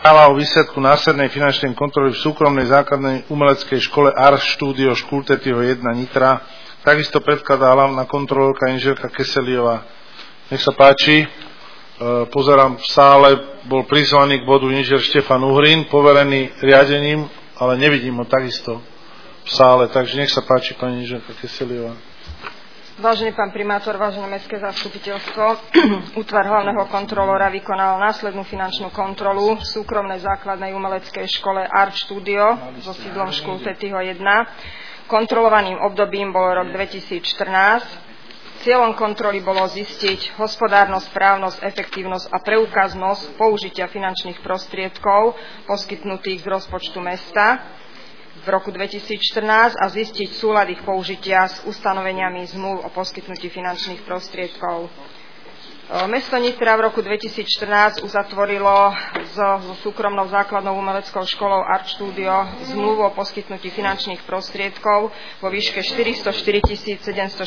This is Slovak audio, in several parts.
Správa o výsledku následnej finančnej kontroly v súkromnej základnej umeleckej škole Ars Studio Škultetýho 1 Nitra. Takisto predkladá hlavná kontrolórka inžinierka Keseliová. Nech sa páči. Pozerám v sále, bol prizvaný k bodu inžinier Štefan Uhrín, poverený riadením, ale nevidím ho takisto v sále, takže nech sa páči, pani inžinierka Keseliová. Vážený pán primátor, vážené mestské zastupiteľstvo, útvar hlavného kontrolóra vykonal následnú finančnú kontrolu v súkromnej základnej umeleckej škole Art Studio so sídlom Škultetýho 1. Kontrolovaným obdobím bol rok 2014. Cieľom kontroly bolo zistiť hospodárnosť, správnosť, efektívnosť a preukaznosť použitia finančných prostriedkov poskytnutých z rozpočtu mesta v roku 2014 a zistiť súlad ich použitia s ustanoveniami zmluv o poskytnutí finančných prostriedkov. Mesto Nitra v roku 2014 uzatvorilo so súkromnou základnou umeleckou školou Art Studio zmluvu o poskytnutí finančných prostriedkov vo výške 404 761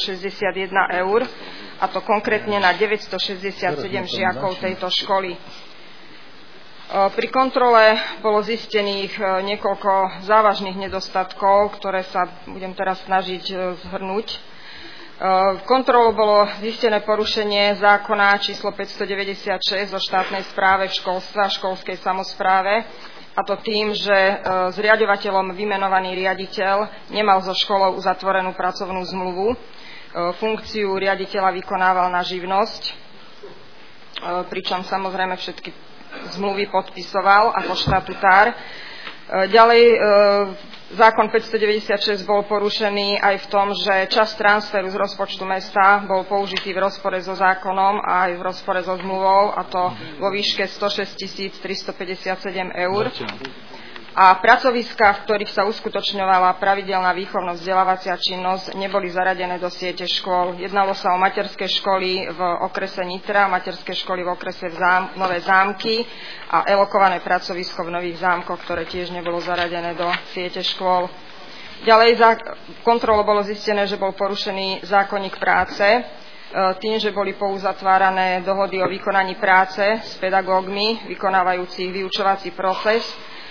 eur, a to konkrétne na 967 žiakov tejto školy. Pri kontrole bolo zistených niekoľko závažných nedostatkov, ktoré sa budem teraz snažiť zhrnúť. V kontrolu bolo zistené porušenie zákona číslo 596 o štátnej správe v školstve a školskej samospráve, a to tým, že zriaďovateľom vymenovaný riaditeľ nemal so školou uzatvorenú pracovnú zmluvu. Funkciu riaditeľa vykonával na živnosť, pričom samozrejme všetky zmluvy podpisoval ako štatutár. Ďalej, zákon 596 bol porušený aj v tom, že časť transferu z rozpočtu mesta bol použitý v rozpore so zákonom a aj v rozpore so zmluvou, a to vo výške 106 357 eur. A pracoviská, v ktorých sa uskutočňovala pravidelná výchovno-vzdelávacia činnosť, neboli zaradené do siete škôl. Jednalo sa o materské školy v okrese Nitra, materské školy v okrese Nové Zámky a elokované pracovisko v Nových Zámkoch, ktoré tiež nebolo zaradené do siete škôl. Ďalej v kontrole bolo zistené, že bol porušený zákonník práce tým, že boli pouzatvárané dohody o vykonaní práce s pedagógmi vykonávajúcich vyučovací proces.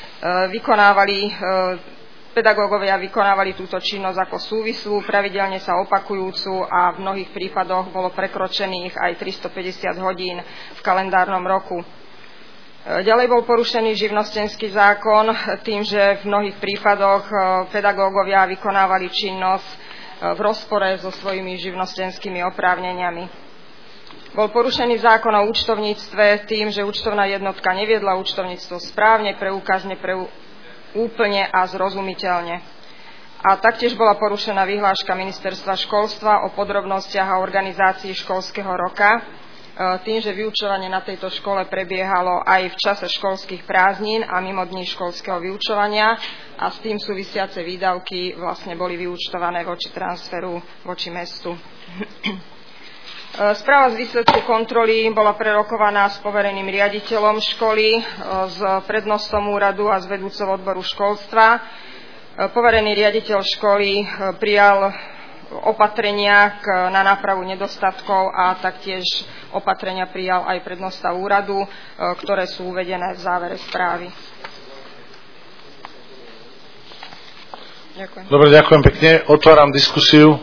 Pedagógovia vykonávali túto činnosť ako súvislú, pravidelne sa opakujúcu, a v mnohých prípadoch bolo prekročených aj 350 hodín v kalendárnom roku. Ďalej bol porušený živnostenský zákon tým, že v mnohých prípadoch pedagógovia vykonávali činnosť v rozpore so svojimi živnostenskými oprávneniami. Bol porušený zákon o účtovníctve tým, že účtovná jednotka neviedla účtovníctvo správne, preukazne, úplne a zrozumiteľne. A taktiež bola porušená vyhláška ministerstva školstva o podrobnostiach a organizácii školského roka tým, že vyučovanie na tejto škole prebiehalo aj v čase školských prázdnin a mimo dní školského vyučovania, a s tým súvisiace výdavky vlastne boli vyúčtované voči transferu voči mestu. Správa z výsledku kontroly bola prerokovaná s povereným riaditeľom školy, s prednostom úradu a s vedúcou odboru školstva. Poverený riaditeľ školy prijal opatrenia na nápravu nedostatkov a taktiež opatrenia prijal aj prednosta úradu, ktoré sú uvedené v závere správy. Ďakujem. Dobre, ďakujem pekne. Otváram diskusiu.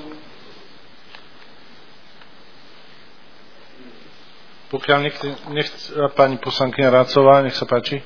Pokiaľ pani poslankyňa Rácová, nech sa páči.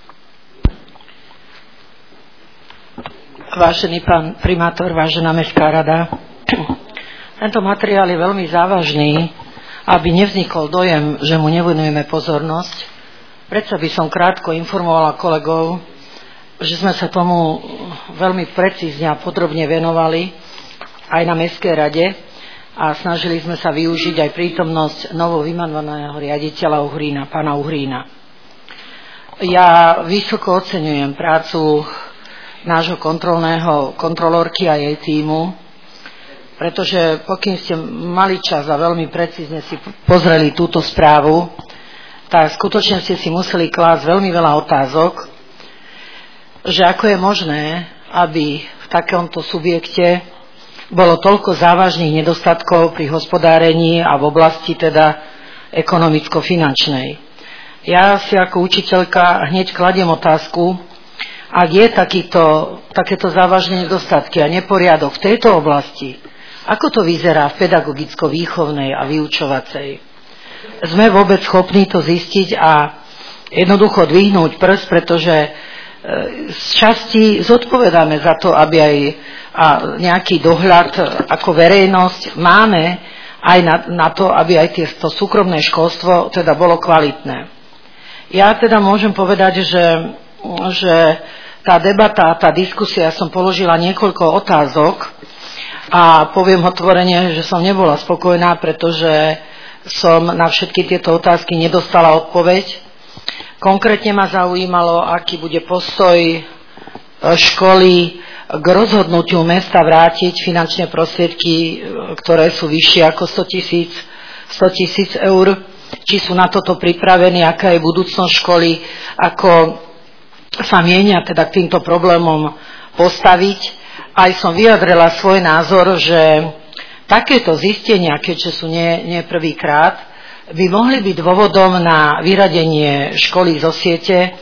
Vážený pán primátor, vážená mestská rada, tento materiál je veľmi závažný, aby nevznikol dojem, že mu nevenujeme pozornosť. Predsa by som krátko informovala kolegov, že sme sa tomu veľmi precízne a podrobne venovali aj na mestskej rade a snažili sme sa využiť aj prítomnosť novo vymenovaného riaditeľa Uhrína, pána Uhrína. Ja vysoko oceňujem prácu nášho kontrolórky a jej tímu, pretože pokým ste mali čas a veľmi precízne si pozreli túto správu, tak skutočne ste si museli klásť veľmi veľa otázok, že ako je možné, aby v takomto subjekte bolo toľko závažných nedostatkov pri hospodárení a v oblasti teda ekonomicko-finančnej. Ja si ako učiteľka hneď kladiem otázku, ak je takéto závažné nedostatky a neporiadok v tejto oblasti, ako to vyzerá v pedagogicko-výchovnej a vyučovacej? Sme vôbec schopní to zistiť a jednoducho dvihnúť prst, pretože z časti zodpovedáme za to, aby aj nejaký dohľad ako verejnosť máme aj na to, aby aj to súkromné školstvo teda bolo kvalitné. Ja teda môžem povedať, že tá debata, tá diskusia, som položila niekoľko otázok a poviem otvorene, že som nebola spokojná, pretože som na všetky tieto otázky nedostala odpoveď. Konkrétne ma zaujímalo, aký bude postoj školy k rozhodnutiu mesta vrátiť finančné prostriedky, ktoré sú vyššie ako 100 000 eur. Či sú na toto pripravení, aká je budúcnosť školy, ako sa mienia teda k týmto problémom postaviť. Aj som vyjadrila svoj názor, že takéto zistenia, keďže sú nie prvýkrát, by mohli byť dôvodom na vyradenie školy zo siete.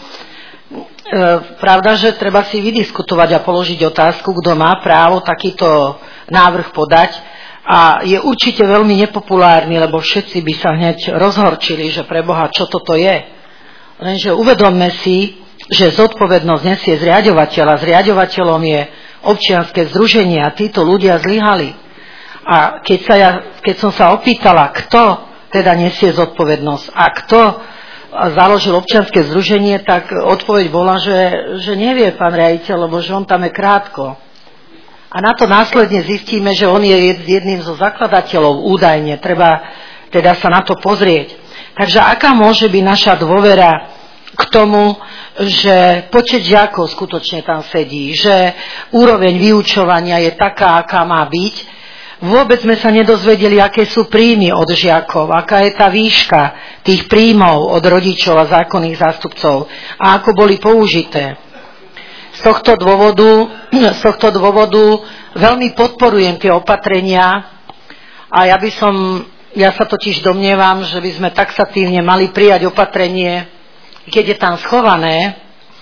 Pravda, že treba si vydiskutovať a položiť otázku, kto má právo takýto návrh podať. A je určite veľmi nepopulárny, lebo všetci by sa hneď rozhorčili, že preboha, čo toto je. Lenže uvedomme si, že zodpovednosť nesie zriaďovateľ a zriaďovateľom je občianske združenie a títo ľudia zlyhali. A keď som sa opýtala, kto teda nesie zodpovednosť a kto založil občianske združenie, tak odpoveď bola, že nevie pán riaditeľ, lebo že on tam je krátko. A na to následne zistíme, že on je jedným zo zakladateľov údajne. Treba teda sa na to pozrieť. Takže aká môže byť naša dôvera k tomu, že počet žiakov skutočne tam sedí, že úroveň vyučovania je taká, aká má byť. Vôbec sme sa nedozvedeli, aké sú príjmy od žiakov, aká je tá výška tých príjmov od rodičov a zákonných zástupcov a ako boli použité. Z tohto dôvodu veľmi podporujem tie opatrenia a ja sa totiž domnievam, že by sme taxatívne mali prijať opatrenie, keď je tam schované,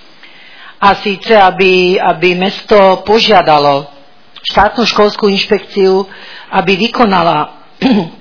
a síce, aby mesto požiadalo štátnu školskú inšpekciu, aby vykonala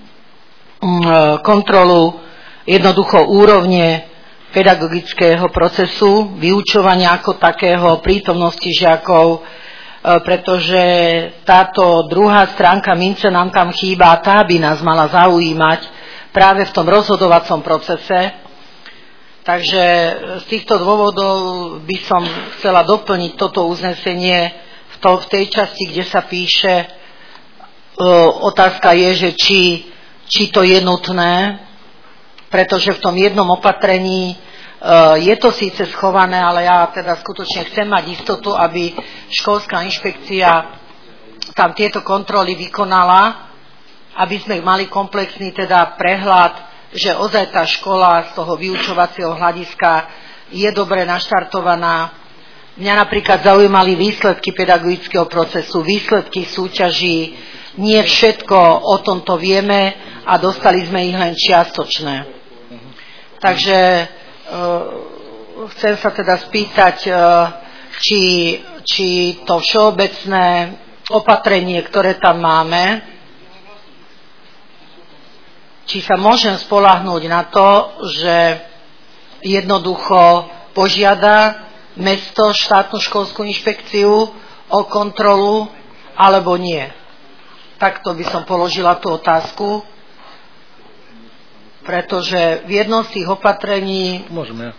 kontrolu jednoducho úrovne pedagogického procesu, vyučovania ako takého, prítomnosti žiakov, pretože táto druhá stránka mince nám tam chýba a tá by nás mala zaujímať práve v tom rozhodovacom procese. Takže z týchto dôvodov by som chcela doplniť toto uznesenie v tej časti, kde sa píše, otázka je, že či to je nutné, pretože v tom jednom opatrení je to síce schované, ale ja teda skutočne chcem mať istotu, aby školská inšpekcia tam tieto kontroly vykonala, aby sme mali komplexný teda prehľad, že ozaj tá škola z toho vyučovacieho hľadiska je dobre naštartovaná. Mňa napríklad zaujímali výsledky pedagogického procesu, výsledky súťaží. Nie všetko o tomto vieme a dostali sme ich len čiastočné. Takže chcem sa teda spýtať, či to všeobecné opatrenie, ktoré tam máme, či sa môžem spoľahnúť na to, že jednoducho požiada mesto štátnu školskú inšpekciu o kontrolu, alebo nie. Takto by som položila tú otázku, pretože v jednom z tých opatrení... Môžeme.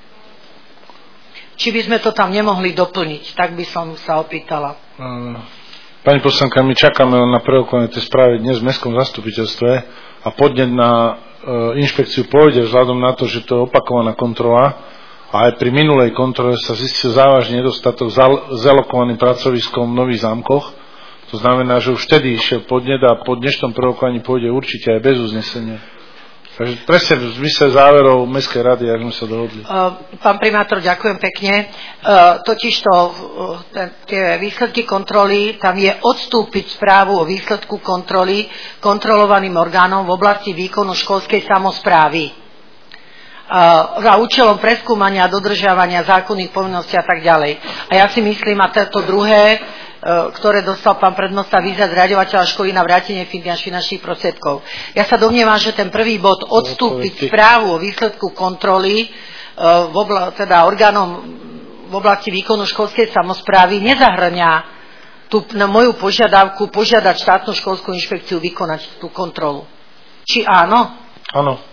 Či by sme to tam nemohli doplniť, tak by som sa opýtala. Pani poslanka, my čakáme na prerokovanie tej správy dnes v mestskom zastupiteľstve a podnet na inšpekciu pôjde vzhľadom na to, že to je opakovaná kontrola a aj pri minulej kontrole sa zistil závažný nedostatok s alokovaným pracoviskom v Nových Zámkoch. To znamená, že už vtedy išiel podnet a po dnešnom prerokovaní pôjde určite aj bez uznesenia. Takže presne v zmysle záverov Mestskej rady, ak sme sa dohodli. Pán primátor, ďakujem pekne. Totižto tie výsledky kontroly, tam je odstúpiť správu o výsledku kontroly kontrolovaným orgánom v oblasti výkonu školskej samosprávy. za účelom preskúmania a dodržiavania zákonných povinností a tak ďalej. A ja si myslím, a to druhé, ktoré dostal pán prednosta, výzva zriaďovateľa školy na vrátenie finančných prostriedkov. Ja sa domnievam, že ten prvý bod odstúpiť správu o výsledku kontroly teda orgánom v oblasti výkonu školskej samosprávy nezahŕňa tú na moju požiadavku požiadať štátnu školskú inšpekciu vykonať tú kontrolu. Či áno? Áno.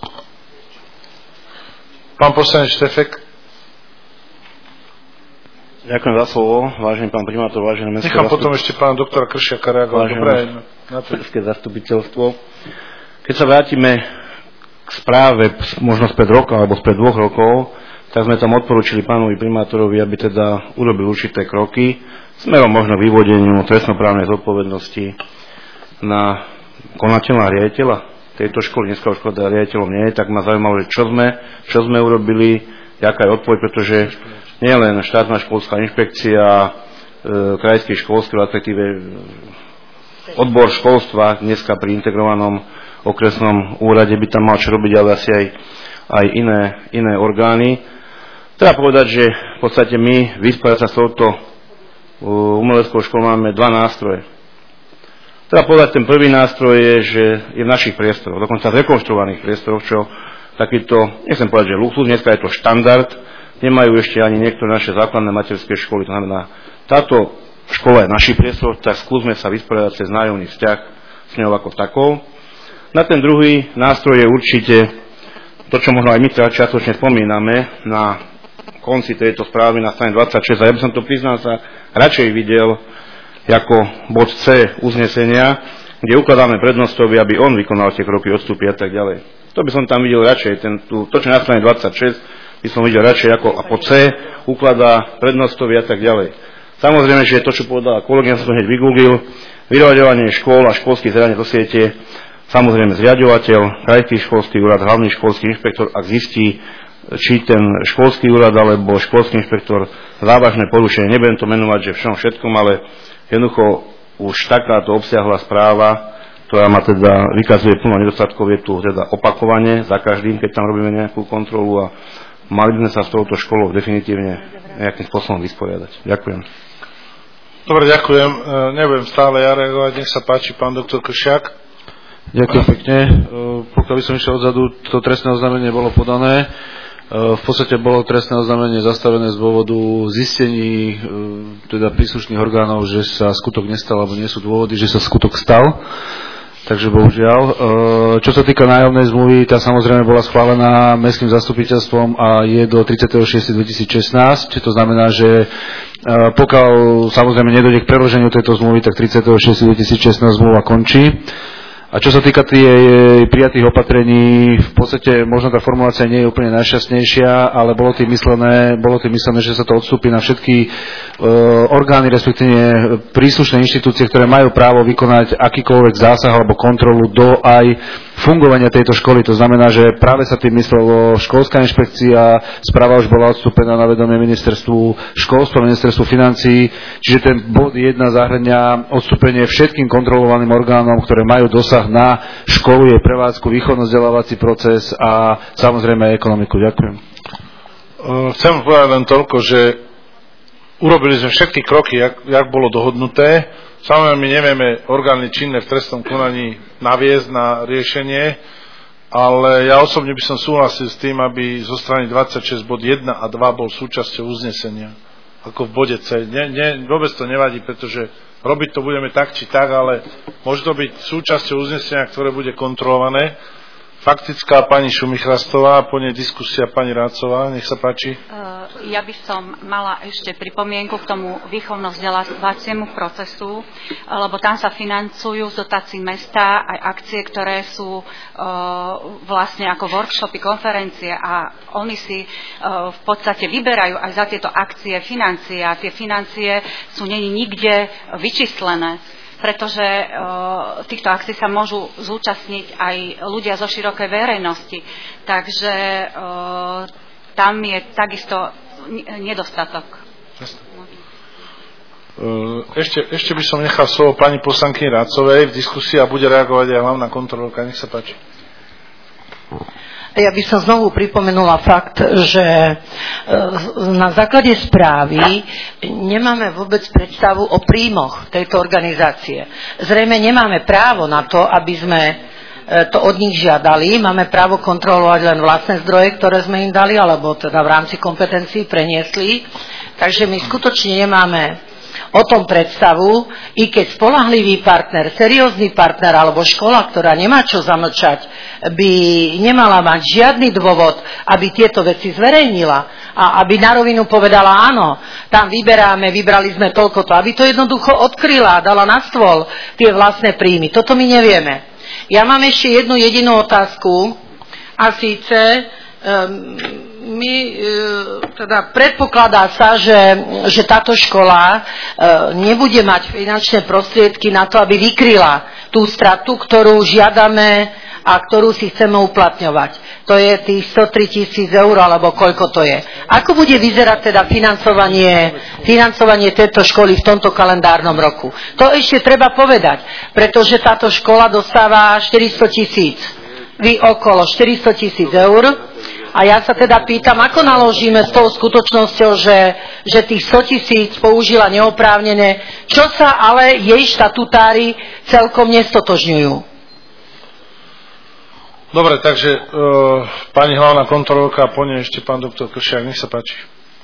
Pán poslanec Štefek. Ďakujem za slovo, vážený pán primátor, vážené mestské Nechám potom ešte pána doktora Kršiaka reagovať. Vážené mestské zastupiteľstvo. Keď sa vrátime k správe možno spred roka alebo spred 2 rokov, tak sme tam odporúčili pánovi primátorovi, aby teda urobil určité kroky smerom možno k vyvodeniu trestnoprávnej zodpovednosti na konateľa riaditeľa tejto školy. Dneska už škoda riaditeľom nie je, tak ma zaujímalo, že čo sme urobili, jaká je odpoveď, pretože nielen štátna školská inšpekcia, krajský školský, respektíve odbor školstva dneska pri integrovanom okresnom úrade by tam mal čo robiť, ale asi aj iné orgány. Treba povedať, že v podstate my vysporiadať sa s touto umeleckou školou máme 2 nástroje. Treba povedať, ten prvý nástroj je, že je v našich priestoroch, dokonca v rekonštruovaných priestoroch, čo takýto, nechcem povedať, že luxus, dneska je to štandard, nemajú ešte ani niektoré naše základné materské školy. To znamená, táto škola je našich priestor, tak skúsme sa vysporiadať cez nájomný vzťah s ňou ako takou. Na ten druhý nástroj je určite to, čo možno aj my častočne spomíname na konci tejto správy na strane 26. A ja by som to priznal sa radšej videl ako bod C uznesenia, kde ukladáme prednostovi, aby on vykonal tie kroky, odstupy a tak ďalej. To by som tam videl radšej. To, čo na strane 26, by som videl radšej ako a po C ukladá prednostovi a tak ďalej. Samozrejme, že to, čo povedala kolegyňa, som to hneď vygooglil, vyraďovanie škôl a školských zariadení do siete, samozrejme zriaďovateľ, krajský školský úrad, hlavný školský inšpektor, ak zistí, či ten školský úrad alebo školský inšpektor závažné porušenie, nebudem to menovať, že všetkom, ale jednoducho už takáto obsiahla správa, ktorá ma teda vykazuje plno nedostatkov, je tu teda opakovane za každým, keď tam robíme nejakú kontrolu, a mali by sme sa s touto školou definitívne nejakým spôsobom vysporiadať. Ďakujem. Dobre, ďakujem. Nebudem stále ja reagovať. Nech sa páči, pán doktor Kršiak. Ďakujem pekne. Pokiaľ by som išiel odzadu, to trestné oznámenie bolo podané. V podstate bolo trestné oznámenie zastavené z dôvodu zistení teda príslušných orgánov, že sa skutok nestal, alebo nie sú dôvody, že sa skutok stal. Takže bohužiaľ. Čo sa týka nájomnej zmluvy, tá samozrejme bola schválená mestským zastupiteľstvom a je do 30.6.2016. To znamená, že pokiaľ samozrejme nedojde k preloženiu tejto zmluvy, tak 30.6.2016 zmluva končí. A čo sa týka tých prijatých opatrení, v podstate možno tá formulácia nie je úplne najšťastnejšia, ale bolo tým myslené, že sa to odstúpi na všetky orgány, respektíve príslušné inštitúcie, ktoré majú právo vykonať akýkoľvek zásah alebo kontrolu do aj fungovania tejto školy. To znamená, že práve sa tým myslelo školská inšpekcia, správa už bola odstúpená na vedomie ministerstvu školstva, ministerstvu financií, čiže ten bod 1 zahŕňa odstúpenie všetkým kontrolovaným orgánom, ktoré majú dosah na školu, jej prevádzku, výchovno-vzdelávací proces a samozrejme aj ekonomiku. Ďakujem. Chcem povedať len toľko, že urobili sme všetky kroky, jak bolo dohodnuté. Samozrejme, my nevieme orgány činné v trestnom konaní naviesť na riešenie, ale ja osobne by som súhlasil s tým, aby zo strany 26 bod 1 a 2 bol súčasťou uznesenia, ako v bode C. Vôbec to nevadí, pretože robiť to budeme tak či tak, ale môže to byť súčasťou uznesenia, ktoré bude kontrolované. Faktická pani Šumichrastová, po nej diskusia pani Rácová, nech sa páči. Ja by som mala ešte pripomienku k tomu výchovno-vzdelávaciemu procesu, lebo tam sa financujú z dotácií mesta aj akcie, ktoré sú vlastne ako workshopy, konferencie, a oni si v podstate vyberajú aj za tieto akcie financie, a tie financie sú nikde vyčíslené, pretože týchto akcií sa môžu zúčastniť aj ľudia zo širokej verejnosti. Takže tam je takisto nedostatok. Ešte by som nechal slovo pani poslankyni Rácovej v diskusii a bude reagovať aj hlavná kontrolórka. Nech sa páči. Ja by som znovu pripomenula fakt, že na základe správy nemáme vôbec predstavu o príjmoch tejto organizácie. Zrejme nemáme právo na to, aby sme to od nich žiadali. Máme právo kontrolovať len vlastné zdroje, ktoré sme im dali, alebo teda v rámci kompetencií preniesli. Takže my skutočne nemáme o tom predstavu, i keď spoľahlivý partner, seriózny partner alebo škola, ktorá nemá čo zamlčať, by nemala mať žiadny dôvod, aby tieto veci zverejnila a aby na rovinu povedala áno, tam vybrali sme toľkoto, aby to jednoducho odkryla a dala na stôl tie vlastné príjmy. Toto my nevieme. Ja mám ešte jednu jedinú otázku a síce teda predpokladá sa, že táto škola nebude mať finančné prostriedky na to, aby vykryla tú stratu, ktorú žiadame a ktorú si chceme uplatňovať. To je tých 103 000 eur, alebo koľko to je. Ako bude vyzerať teda financovanie tejto školy v tomto kalendárnom roku? To ešte treba povedať, pretože táto škola dostáva 400 000, okolo 400 000 eur. A ja sa teda pýtam, ako naložíme s tou skutočnosťou, že tých 100 000 použila neoprávnene, čo sa ale jej štatutári celkom nestotožňujú. Dobre, takže pani hlavná kontrolórka a po nej ešte pán doktor Kršiak, nech sa páči.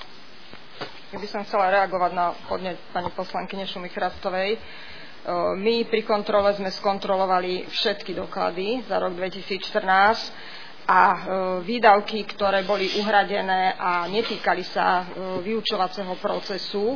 Ja by som chcela reagovať na podnet pani poslankyne Šumy Chrastovej. My pri kontrole sme skontrolovali všetky doklady za rok 2014 a výdavky, ktoré boli uhradené a netýkali sa vyučovacieho procesu,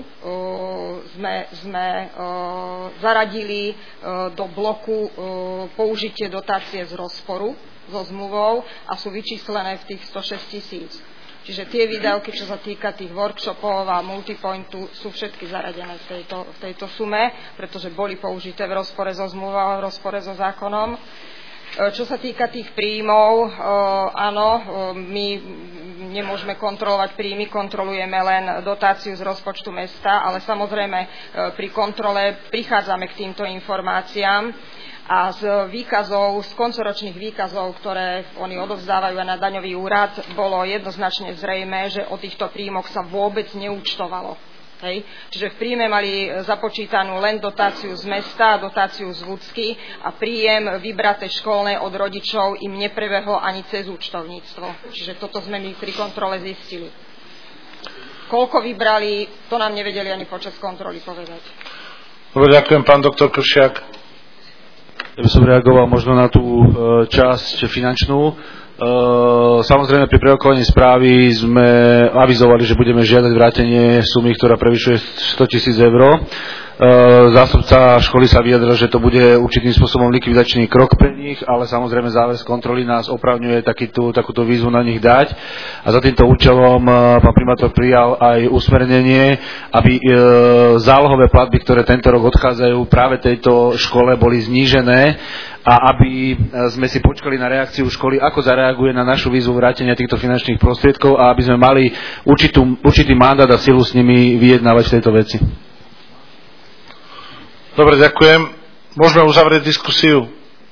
sme zaradili do bloku použitie dotácie z rozporu so zmluvou a sú vyčíslené v tých 106 000. Čiže tie výdavky, čo sa týka tých workshopov a multipointu, sú všetky zaradené v tejto sume, pretože boli použité v rozpore so zmluvou a v rozpore so zákonom. Čo sa týka tých príjmov, áno, my nemôžeme kontrolovať príjmy, kontrolujeme len dotáciu z rozpočtu mesta, ale samozrejme pri kontrole prichádzame k týmto informáciám a z koncoročných výkazov, ktoré oni odovzdávajú na daňový úrad, bolo jednoznačne zrejmé, že o týchto príjmoch sa vôbec neúčtovalo. Hej. Čiže v príjme mali započítanú len dotáciu z mesta, dotáciu z Vúcky a príjem vybraté školné od rodičov im neprebehol ani cez účtovníctvo. Čiže toto sme my pri kontrole zistili. Koľko vybrali, to nám nevedeli ani počas kontroly povedať. Dobre, ďakujem, pán doktor Kršiak. Ja by som reagoval možno na tú časť finančnú. Samozrejme pri prerokovaní správy sme avizovali, že budeme žiadať vrátenie sumy, ktorá prevyšuje 100 000 eur. Zástupca školy sa vyjadril, že to bude určitým spôsobom likvidačný krok pre nich, ale samozrejme záväz kontroly nás opravňuje takúto výzvu na nich dať. A za týmto účelom pán primátor prijal aj usmernenie, aby zálohové platby, ktoré tento rok odchádzajú práve tejto škole, boli znížené a aby sme si počkali na reakciu školy, ako zareaguje na našu výzvu vrátenia týchto finančných prostriedkov a aby sme mali určitý mandát a silu s nimi vyjednávať v tejto veci. Dobre, ďakujem. Môžeme uzavrieť diskusiu.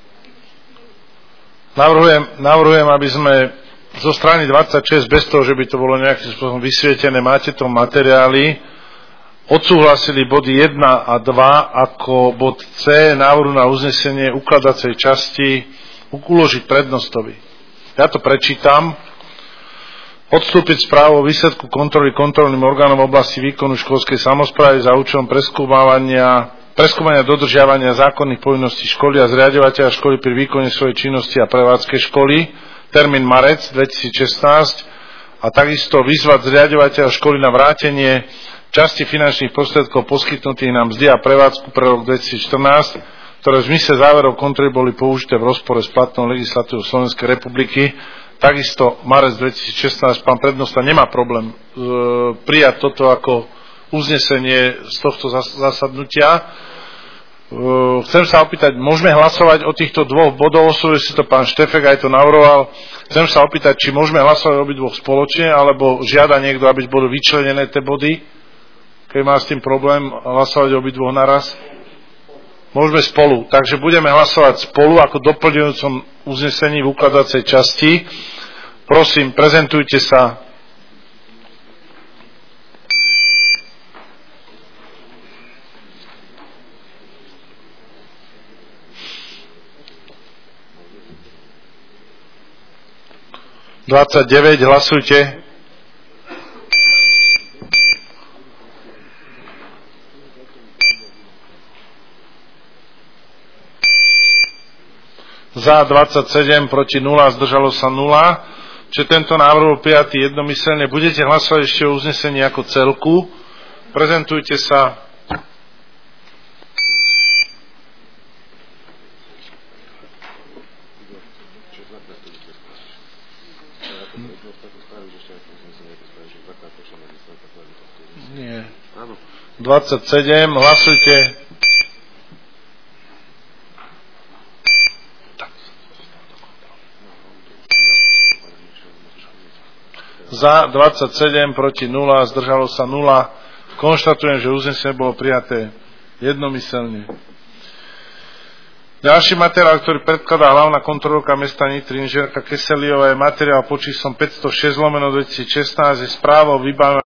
Navrhujem, aby sme zo strany 26, bez toho, že by to bolo nejakým spôsobom vysvietené, máte to materiály, odsúhlasili body 1 a 2 ako bod C návrhu na uznesenie ukladacej časti uložiť prednostovi. Ja to prečítam. Odstúpiť správu o výsledku kontroly kontrolným orgánom v oblasti výkonu školskej samosprávy za účelom preskúmania dodržiavania zákonných povinností školy a zriaďovateľa školy pri výkone svojej činnosti a prevádzke školy, termín marec 2016, a takisto vyzvať zriaďovateľa školy na vrátenie časti finančných prostriedkov poskytnutých na mzdy a prevádzku pre rok 2014, ktoré v zmysle záverov kontroly boli použité v rozpore s platnou legislatívou Slovenskej republiky. Takisto marec 2016, pán prednosta nemá problém prijať toto ako uznesenie z tohto zasadnutia. Chcem sa opýtať, môžeme hlasovať o týchto dvoch bodov, osvojil si to pán Štefek, aj to navrhoval. Chcem sa opýtať, či môžeme hlasovať o obidvoch spoločne, alebo žiada niekto, aby budú vyčlenené tie body, keď má s tým problém hlasovať o obidvoch naraz. Môžeme spolu, takže budeme hlasovať spolu ako doplňujúcom uznesení v ukladacej časti. Prosím, prezentujte sa. Hlasujte. Za 27, proti 0, zdržalo sa 0. Čiže tento návrh bol prijatý jednomyselne. Budete hlasovať ešte o uznesení ako celku. Prezentujte sa. Nie. 27, hlasujte. Za 27, proti 0, zdržalo sa 0. Konštatujem, že uznesenie bolo prijaté jednomyselne. Ďalší materiál, ktorý predkladá hlavná kontrolórka mesta Nitry inžinierka Keseliová, je materiál pod číslom 506/2016, je správa o vybavení